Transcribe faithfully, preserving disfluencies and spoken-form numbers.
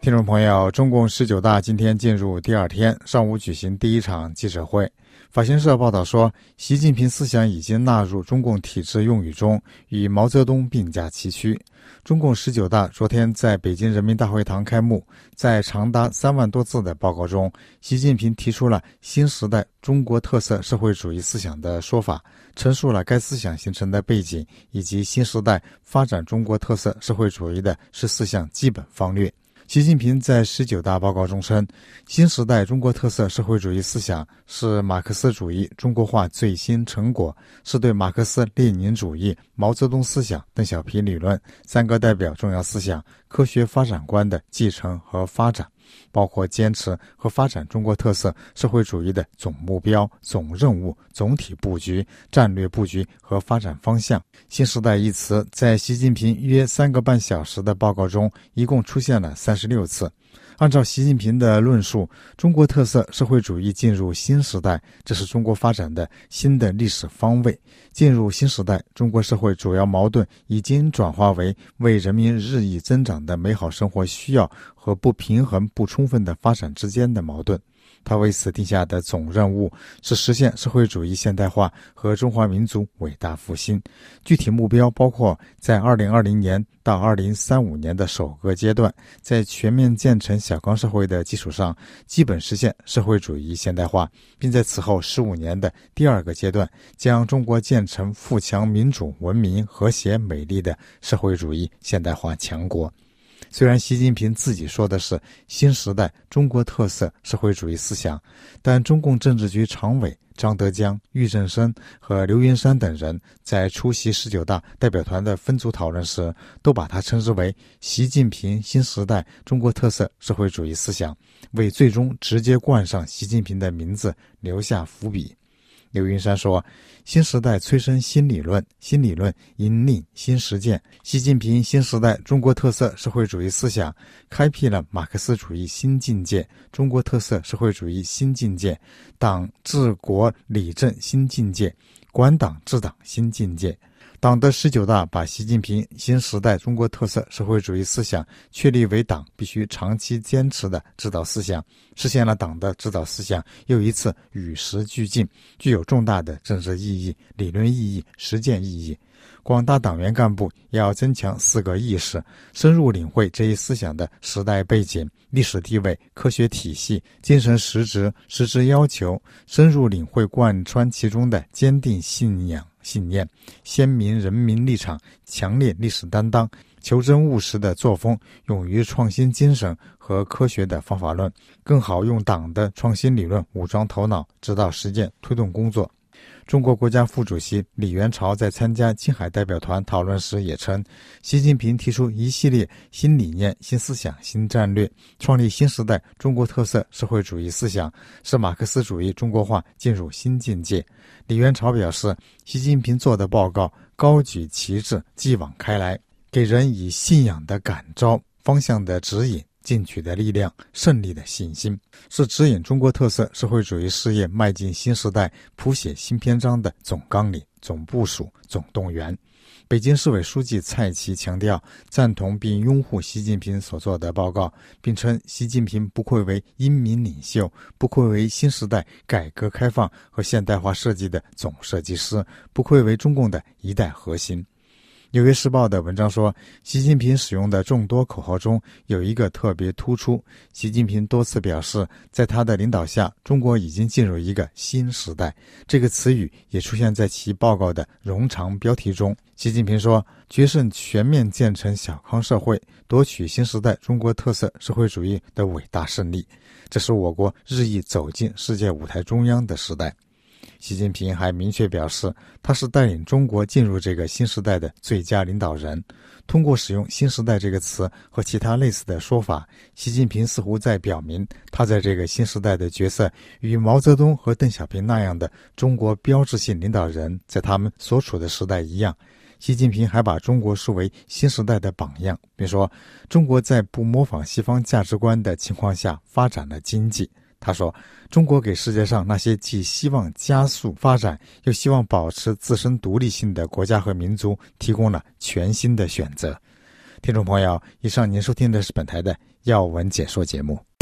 听众朋友，中共十九大今天进入第二天，上午举行第一场记者会。法新社报道说，习近平思想已经纳入中共体制用语中，与毛泽东并驾齐驱。中共十九大昨天在北京人民大会堂开幕，在长达三万多字的报告中，习近平提出了新时代中国特色社会主义思想的说法，陈述了该思想形成的背景，以及新时代发展中国特色社会主义的十四项基本方略。习近平在十九大报告中称，新时代中国特色社会主义思想是马克思主义中国化最新成果，是对马克思列宁主义、毛泽东思想、邓小平理论三个代表重要思想科学发展观的继承和发展，包括坚持和发展中国特色社会主义的总目标、总任务、总体布局、战略布局和发展方向。新时代一词在习近平约三个半小时的报告中一共出现了三十六次。按照习近平的论述，中国特色社会主义进入新时代，这是中国发展的新的历史方位。进入新时代，中国社会主要矛盾已经转化为为人民日益增长的美好生活需要和不平衡不充分的发展之间的矛盾。他为此定下的总任务是实现社会主义现代化和中华民族伟大复兴。具体目标包括在二零二零年到二零三五年的首个阶段，在全面建成小康社会的基础上，基本实现社会主义现代化，并在此后十五年的第二个阶段，将中国建成富强、民主、文明、和谐、美丽的社会主义现代化强国。虽然习近平自己说的是新时代中国特色社会主义思想，但中共政治局常委张德江、俞正声和刘云山等人在出席十九大代表团的分组讨论时，都把它称之为习近平新时代中国特色社会主义思想，为最终直接冠上习近平的名字留下伏笔。刘云山说，新时代催生新理论，新理论引领新实践。习近平新时代中国特色社会主义思想开辟了马克思主义新境界、中国特色社会主义新境界、党治国理政新境界、管党治党新境界。党的十九大把习近平新时代中国特色社会主义思想确立为党必须长期坚持的指导思想，实现了党的指导思想又一次与时俱进，具有重大的政治意义、理论意义、实践意义。广大党员干部要增强四个意识，深入领会这一思想的时代背景、历史地位、科学体系、精神实质、实质要求，深入领会贯穿其中的坚定信仰信念、鲜明人民立场、强烈历史担当、求真务实的作风、勇于创新精神和科学的方法论，更好用党的创新理论武装头脑，指导实践推动工作。中国国家副主席李元朝在参加青海代表团讨论时也称，习近平提出一系列新理念、新思想、新战略，创立新时代中国特色社会主义思想，使马克思主义中国化进入新境界。李元朝表示，习近平做的报告高举旗帜，继往开来，给人以信仰的感召、方向的指引、进取的力量、胜利的信心，是指引中国特色社会主义事业迈进新时代、谱写新篇章的总纲领、总部署、总动员。北京市委书记蔡奇强调，赞同并拥护习近平所做的报告，并称习近平不愧为英明领袖，不愧为新时代改革开放和现代化设计的总设计师，不愧为中共的一代核心。纽约时报的文章说，习近平使用的众多口号中有一个特别突出，习近平多次表示，在他的领导下，中国已经进入一个新时代。这个词语也出现在其报告的冗长标题中。习近平说，决胜全面建成小康社会，夺取新时代中国特色社会主义的伟大胜利，这是我国日益走进世界舞台中央的时代。习近平还明确表示，他是带领中国进入这个新时代的最佳领导人。通过使用新时代这个词和其他类似的说法，习近平似乎在表明，他在这个新时代的角色与毛泽东和邓小平那样的中国标志性领导人在他们所处的时代一样。习近平还把中国视为新时代的榜样，并说，中国在不模仿西方价值观的情况下发展了经济。他说，中国给世界上那些既希望加速发展又希望保持自身独立性的国家和民族提供了全新的选择。 听众朋友，以上您收听的是本台的要闻解说节目。